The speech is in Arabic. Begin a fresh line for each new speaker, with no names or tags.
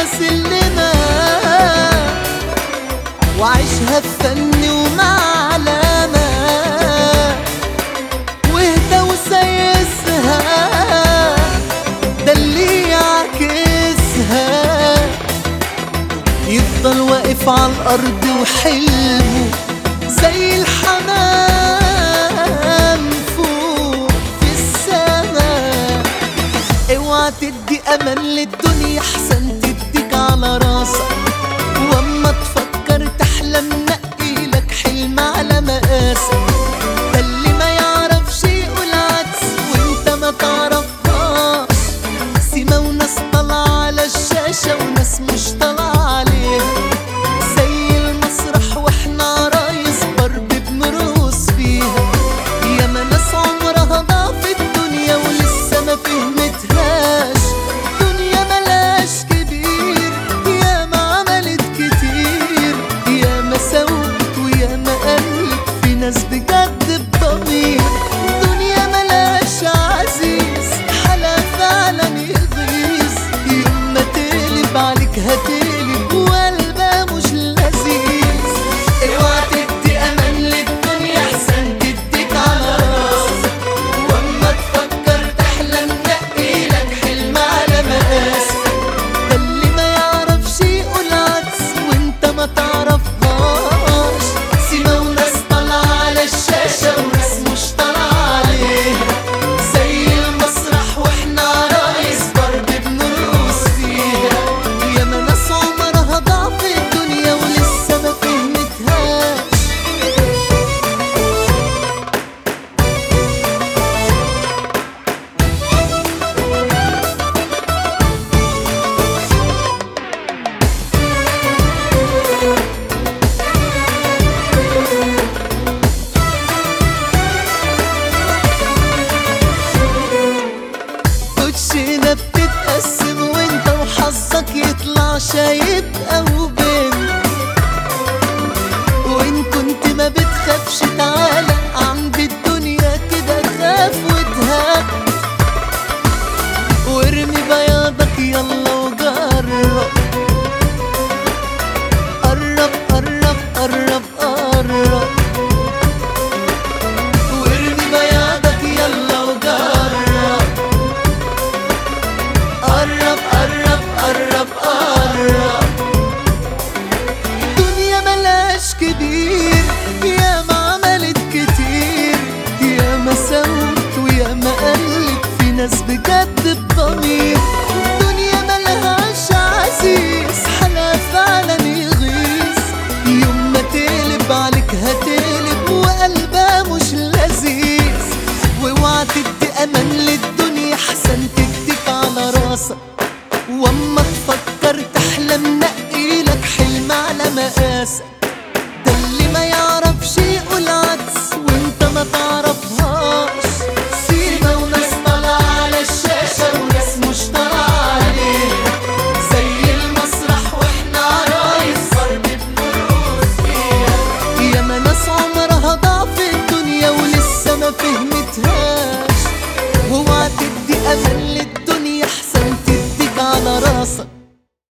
سلمة وعيشها بفن ومعلمة، واهدى وسيسها ده اللي يعكسها، يفضل واقف عالأرض وحلمه زي الحمام فوق في السما. اوعى تدي امان للدنيا، احسن تديك على راسك، واما تفكر تحلم نقيلك حلم على مقاسك. ده اللي ما يعرفش يقول عكس وانت ما تعرفهاش، سيما وناس طالعة على الشاشة وناس مش طالعة عليها، زي المسرح واحنا عرايس ضرب بنرقص فيها. ياما ناس عمرها ضعف الدنيا ولسه ما فهمتهاش، دنيا ملاش كبير، ياما عملت كتير، ياما سوت وياما قلت في ناس بجد بضمير. دنيا ملاش عزيز، حلا فعلا يغيظ، يوم ما تقلب عليك هتقلب وقلبها مش لذيذ. اوعى تدي امان للدنيا، احسن تديك على راسك، واما تفكر تحلم نقيلك حلم على مقاسك. ده اللي ما يعرفش يقول عكس وانت ما تعرفهاش، سيما وناس طالعة على الشاشة وناس مش طالعة عليها، زي المسرح واحنا عرايس ضرب بنرقص فيها. ياما ناس عمرها ضعف الدنيا ولسه ما فهمتهاش. كوتشينة بتتقسم وانت وحظك يطلع شايب او بنت، وان كنت ما بتخافش تعالى عند الدنيا كده خاف وتهاب، وارمي بياضك يلا وجرب، قرب قرب قرب قرب، وارمي بياضك يلا وجرب، قرب قرب قرب قرب. دنيا ملاش كبير، ياما عملت كتير، ياما سوت وياما قلت في ناس بجد بضمير. دنيا ملهاش عزيز، حلا فعلا يغيظ، يوم ما تقلب عليك هتقلب وقلبها مش لذيذ. واوعى تدي امان للدنيا، احسن تديك على راسك، واما تفكر تحلم نقيلك حلم على مقاسك. ده اللي ما يعرفش يقول عكس وانت ما تعرفهاش، سيما وناس طالعة على الشاشة وناس مش طالعة عليها، زي المسرح واحنا عرايس ضرب بنرقص فيها. ياما ناس عمرها ضعف الدنيا ولسه ما فهمتهاش. واوعى تدي امل